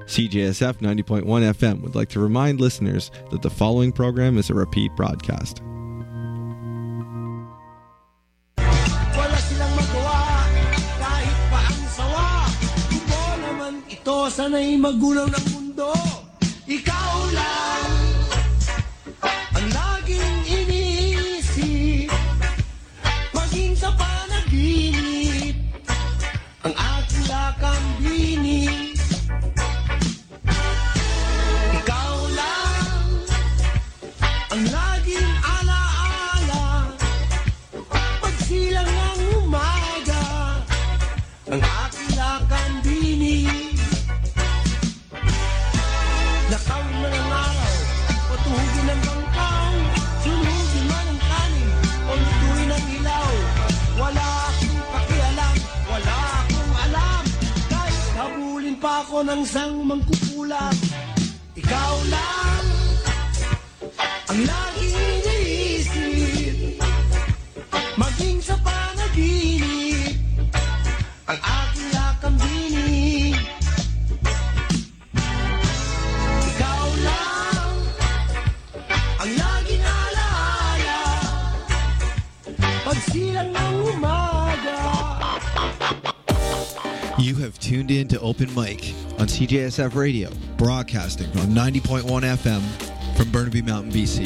CJSF 90.1 FM would like to remind listeners that the following program is a repeat broadcast. Wala silang magawa, kahit pa ang sawa. Ito naman ito, sana'y magulang ng mundo. Ikaw lang ang laging iniisip, maging sa panaginip, ang aking lakambini. Ikaw lang ang laging alaala, pagsilang ng umaga, ang aking lakambini. Nakaw na ng araw, patuhugin ng bangkaw, sunugin man ang kanin, o lutuin ng ilaw. Wala akong pakialam, wala akong alam, kahit habulin pa ako ng sang mangkukulam. Ikaw lang ang laging iniisip, maging sa panaginip, ang aking lakambini. Ikaw lang ang laging alaala, pagsilang ng umaga. You have tuned in to Open Mic on CJSF Radio, broadcasting on 90.1 FM from Burnaby Mountain, BC.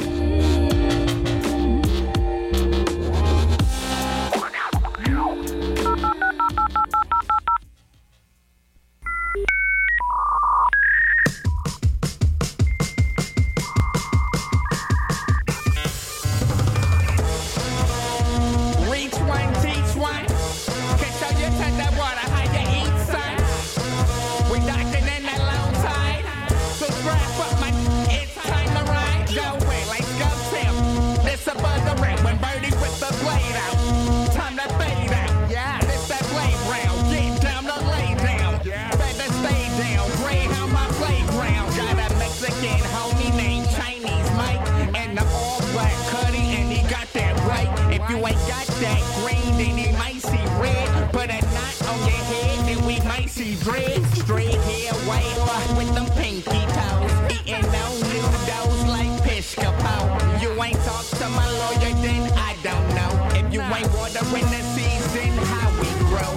Reach one, teach one. Can show you to the water how you eat, son. We doctored in a long time. So strap up, man. It's time to ride. Go away, let's go, Tim. This a buzzer rap when Birdie whip the blade out. Time to fade out. Yeah, this that blade round. Get down to lay down. Better stay down. Greyhound my playground. Got a Mexican homie named Chinese Mike. And the all black Cuddy, and he got that right. If you ain't got that green, then he might see red. Put a knot on your head, then we might see dread. Straight hair, white with them pinky toes. Eating no noodles like Piscopo. You ain't talk to my lawyer, then I don't know. If you ain't watering the season, how we grow.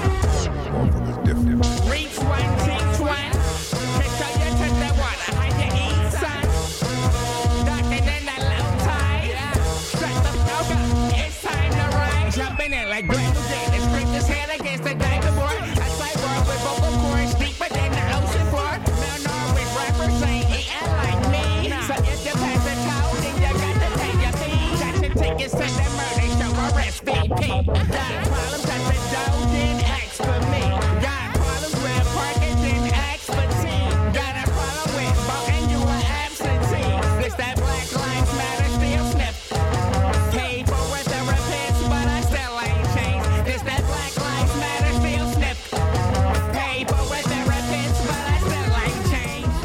Reach one, teach one. Can show you to the water how you eat, son. Docking in a low tide. Shut the fuck up, it's time to ride. Jumping in like Glenn Jane and scrape his head against the daggerboard. A cyborg with vocal cords deeper than the ocean floor. Now Norwich rappers ain't eating like me. So if you pass the towel, then you got to take your fee. Got your tickets to the murder show or SVP. Got problems at the door, then ask for me. Got problems with parking, then ask for tea. Got a problem with voting, you an absentee. This that Black Lives Matter still snip. Paid for a therapist, but I still ain't changed. This that Black Lives Matter still snip. Paid for a therapist, but I still ain't changed.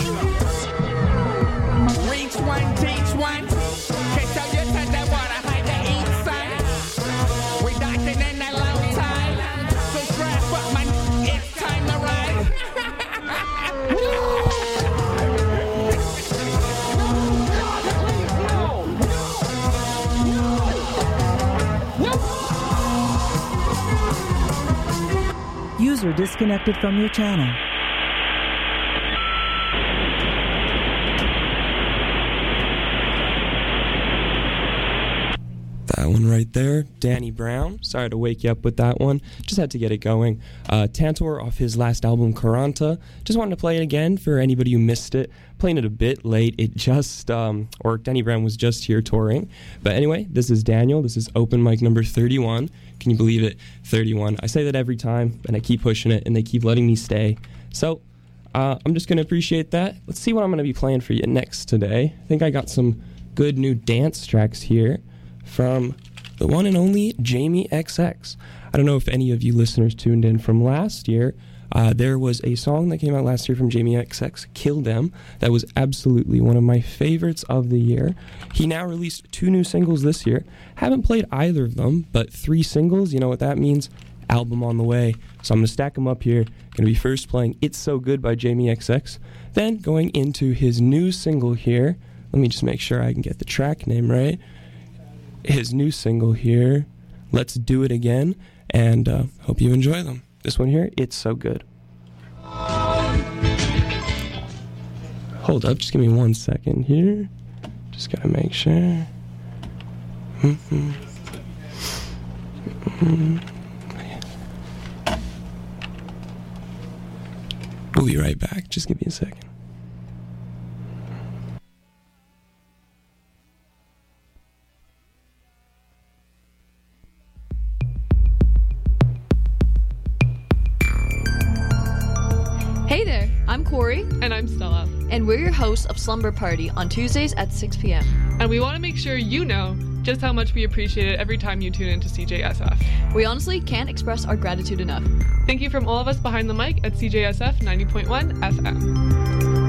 Reach one, teach one. Can show you to the water how you eat, son. We doctored in a long time. So strap up, man, it's time to ride. User disconnected from your channel. That one right there, Danny Brown. Sorry to wake you up with that one. Just had to get it going. Tantor off his last album, Karanta. Just wanted to play it again for anybody who missed it. Playing it a bit late. It just, or Danny Brown was just here touring. But anyway, this is Daniel. This is Open Mic number 31. Can you believe it? 31. I say that every time, and I keep pushing it, and they keep letting me stay. So, I'm just going to appreciate that. Let's see what I'm going to be playing for you next today. I think I got some good new dance tracks here from the one and only Jamie XX. I don't know if any of you listeners tuned in from last year. There was a song that came out last year from Jamie XX, Kill Them, that was absolutely one of my favorites of the year. He now released 2 new singles this year. Haven't played either of them, but 3 singles, you know what that means? album on the way. So I'm going to stack them up here. Going to be first playing It's So Good by Jamie XX. Then going into his new single here. Let me just make sure I can get the track name right. His new single here, Let's Do It Again. And hope you enjoy them. This one here, It's So Good. Hold up, just give me 1 second here. Just gotta make sure. We'll be right back. Just give me a second. Hey there, I'm Corey. And I'm Stella. And we're your hosts of Slumber Party on Tuesdays at 6 p.m. And we want to make sure you know just how much we appreciate it every time you tune into CJSF. We honestly can't express our gratitude enough. Thank you from all of us behind the mic at CJSF 90.1 FM.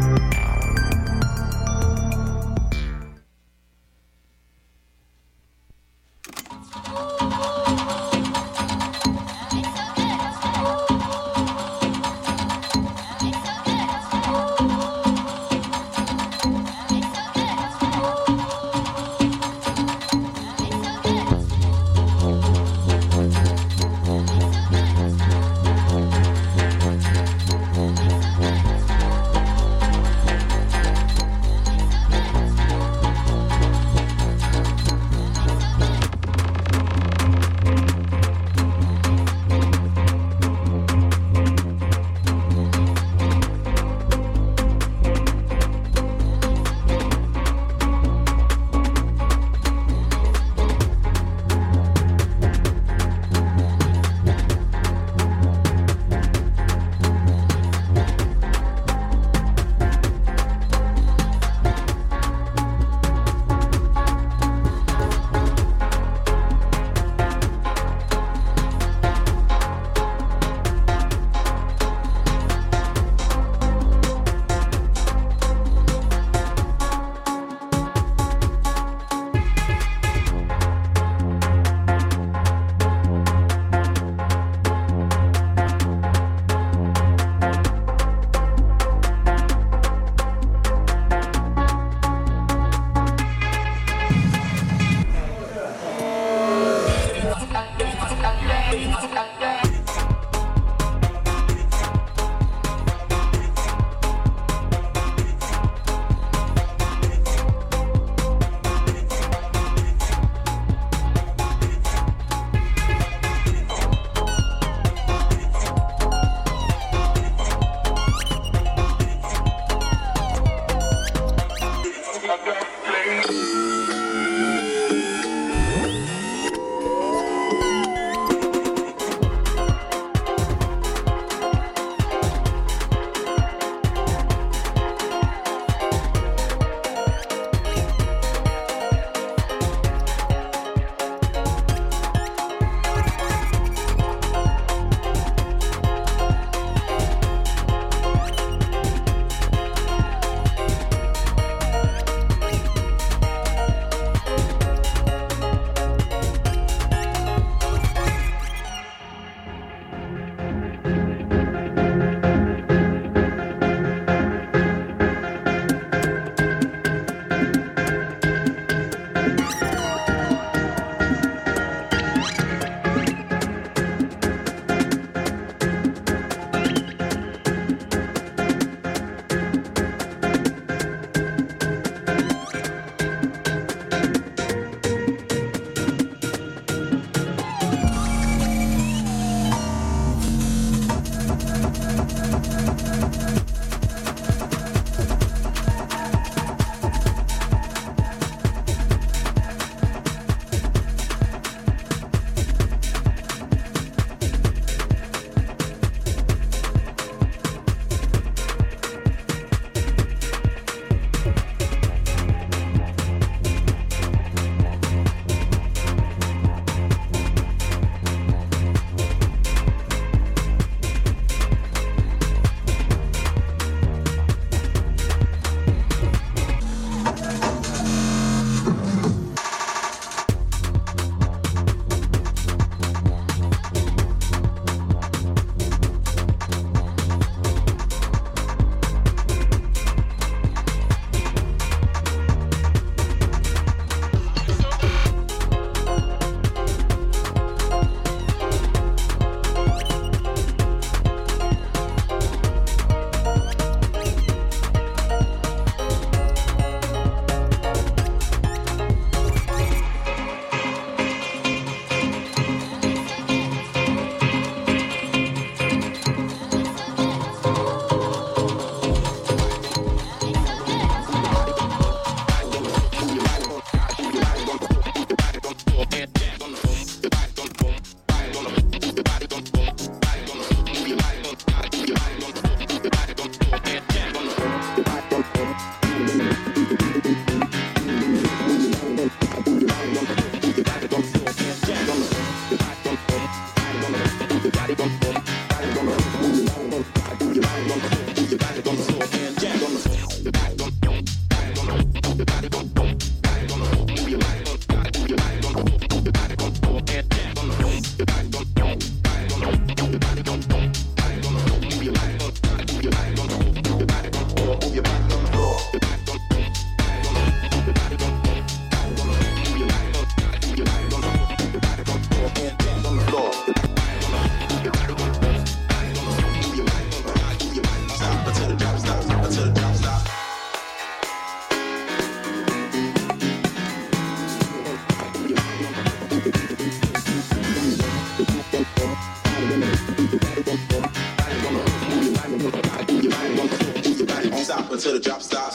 Until the drop stops.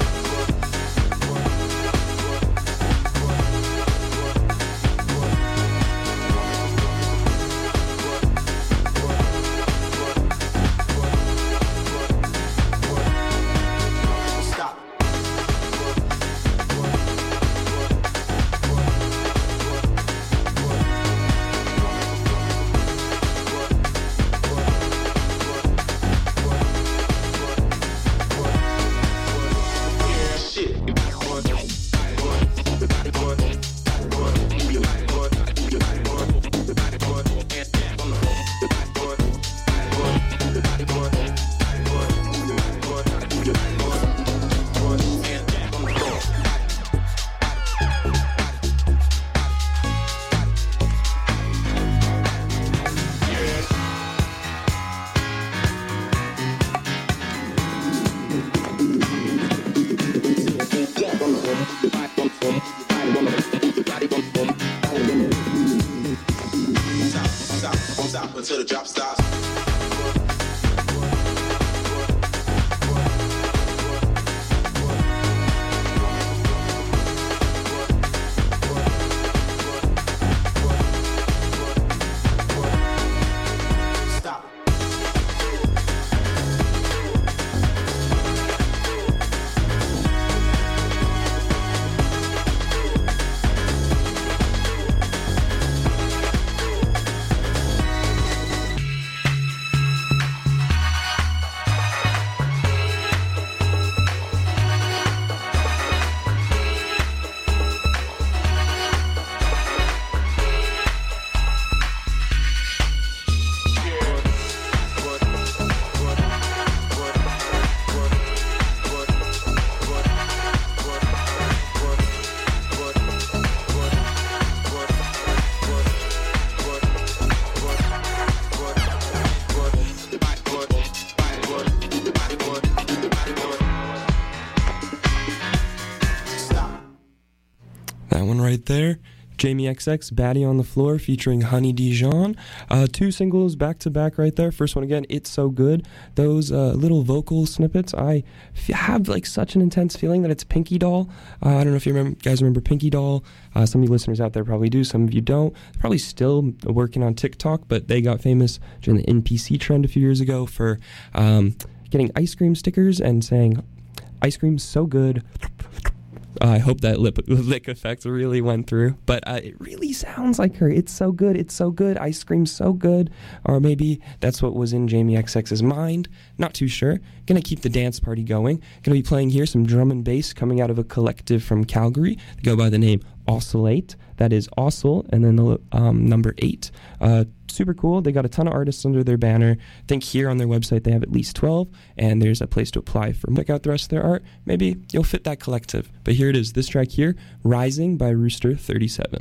Stop until the drop stops. That one right there. Jamie XX, Batty on the Floor, featuring Honey Dijon. Two singles back to back right there. First one again, It's So Good. Those little vocal snippets, I have like such an intense feeling that it's Pinky Doll. I don't know if you guys remember Pinky Doll. Some of you listeners out there probably do, some of you don't. They're probably still working on TikTok, but they got famous during the NPC trend a few years ago for getting ice cream stickers and saying, "Ice cream's so good." I hope that lick effect really went through. But it really sounds like her. It's so good. It's so good. Ice cream's so good. Or maybe that's what was in Jamie XX's mind. Not too sure. Gonna keep the dance party going. Gonna be playing here some drum and bass coming out of a collective from Calgary. They go by the name Oscillate. That is Oscill and then the number 8. Super cool. They got a ton of artists under their banner. I think here on their website they have at least 12, and there's a place to apply for. Check out the rest of their art. Maybe you'll fit that collective. But here it is. This track here, Rising by Rooster 37.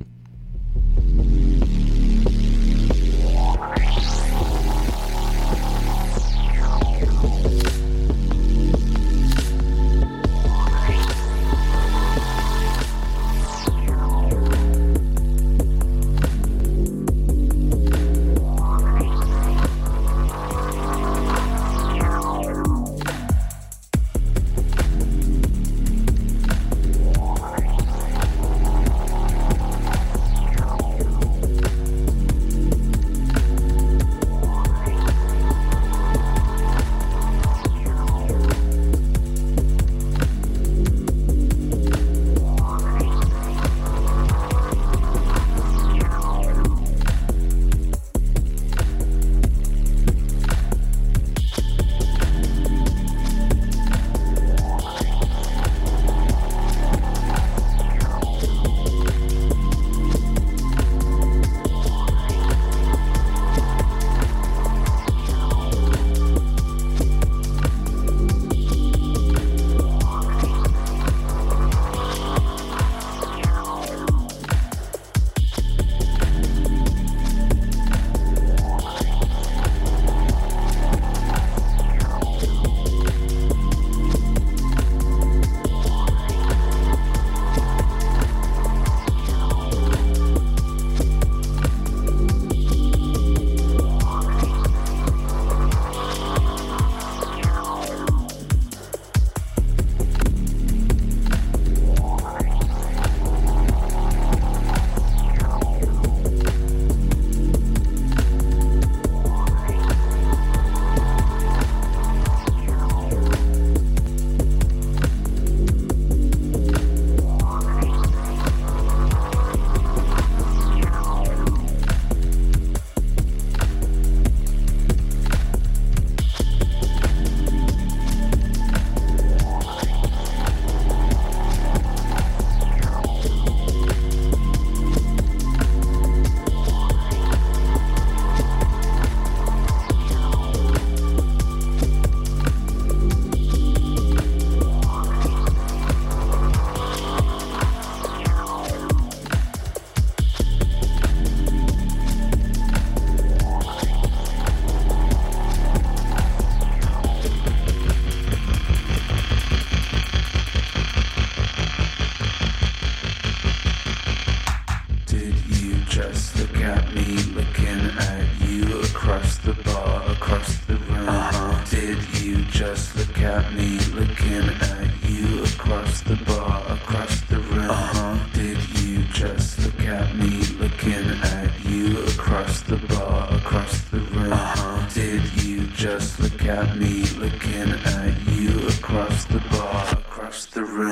looking at you across the bar, across the room. Did you just look at me looking at you across the bar, across the room? Did you just look at me looking at you across the bar, across the room?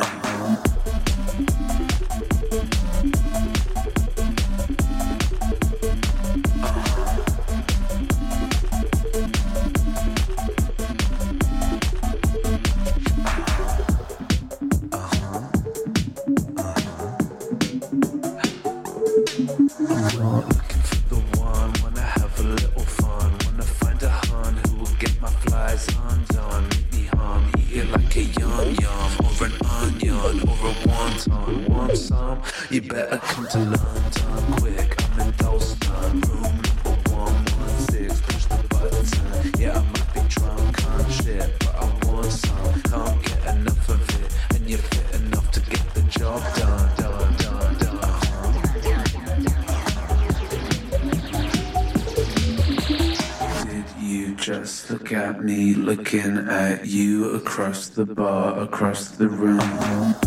You better come to London quick. I'm in Dalston, room number 116. Push the button. Yeah, I might be drunk on shit, but I want some. Can't get enough of it, and you're fit enough to get the job done, done, done, done. Did you just look at me looking at you across the bar, across the room?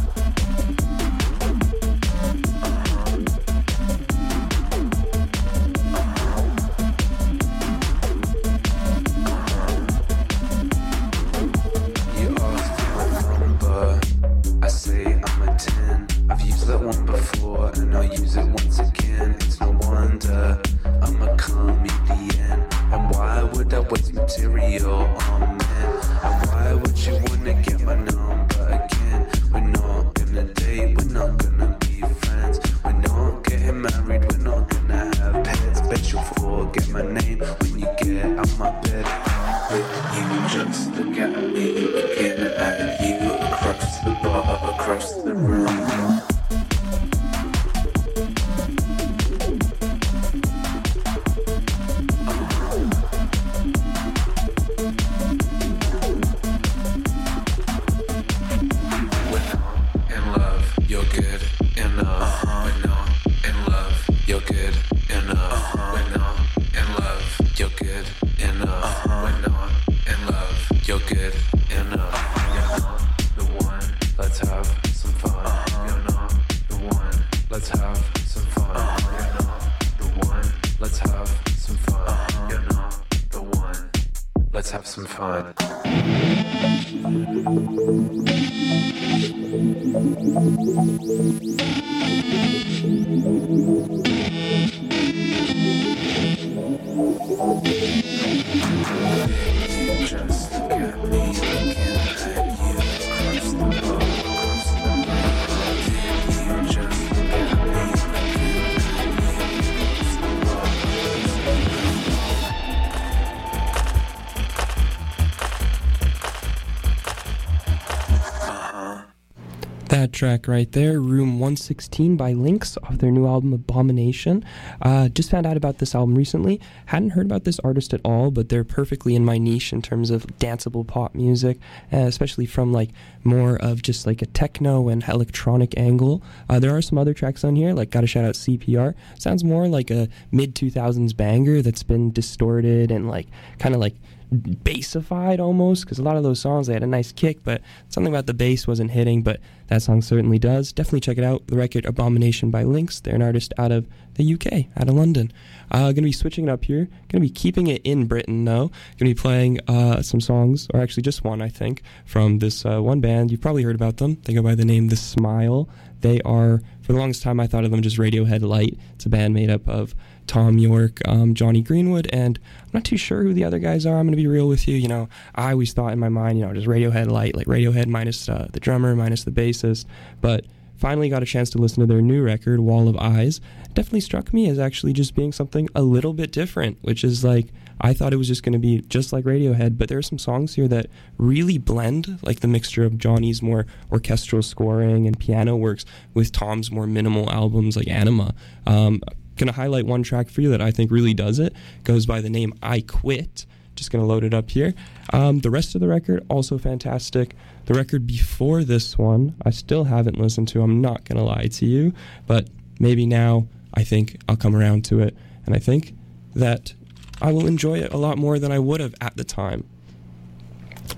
That track right there, Room 116 by Lynx off their new album Abomination. Just found out about this album recently. Hadn't heard about this artist at all, but they're perfectly in my niche in terms of danceable pop music, especially from like more of just like a techno and electronic angle. There are some other tracks on here, like gotta shout out CPR. Sounds more like a mid-2000s banger that's been distorted and like kind of like bassified almost, because a lot of those songs, they had a nice kick, but something about the bass wasn't hitting, but that song certainly does. Definitely check it out. The record Abomination by Lynx. They're an artist out of the UK, out of London. Going to be switching it up here. Going to be keeping it in Britain, though. Going to be playing some songs, or actually just one, I think, from this one band. You've probably heard about them. They go by the name The Smile. They are, for the longest time, I thought of them just Radiohead Light. It's a band made up of Tom York, Johnny Greenwood, and I'm not too sure who the other guys are. I'm going to be real with you. You know, I always thought in my mind, you know, just Radiohead Light, like Radiohead minus the drummer, minus the bassist. But finally got a chance to listen to their new record, Wall of Eyes. It definitely struck me as actually just being something a little bit different, which is like, I thought it was just going to be just like Radiohead, but there are some songs here that really blend, like the mixture of Johnny's more orchestral scoring and piano works with Tom's more minimal albums like Anima. Going to highlight one track for you that I think really does it. Goes by the name I Quit. Just going to load it up here. The rest of the record, also fantastic. The record before this one, I still haven't listened to. I'm not going to lie to you. But maybe now I think I'll come around to it. And I think that I will enjoy it a lot more than I would have at the time.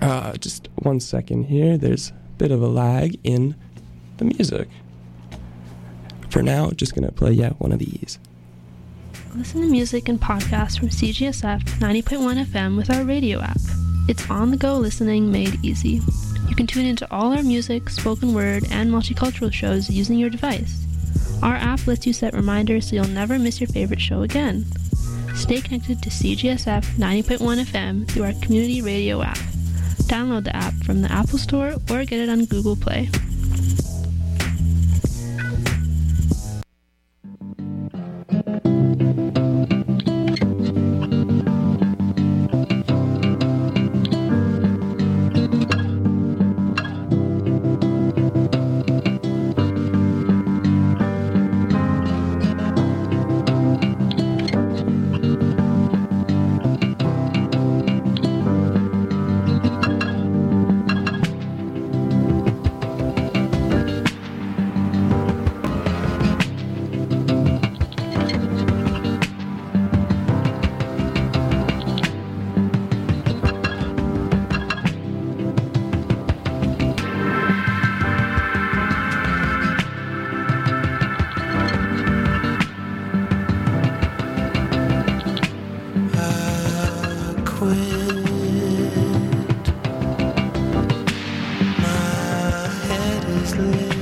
Just 1 second here. There's a bit of a lag in the music. For now, just going to play one of these. Listen to music and podcasts from CGSF 90.1 FM with our radio app. It's on-the-go listening made easy. You can tune into all our music, spoken word, and multicultural shows using your device. Our app lets you set reminders so you'll never miss your favorite show again. Stay connected to CGSF 90.1 FM through our community radio app. Download the app from the Apple Store or get it on Google Play. My head is lit.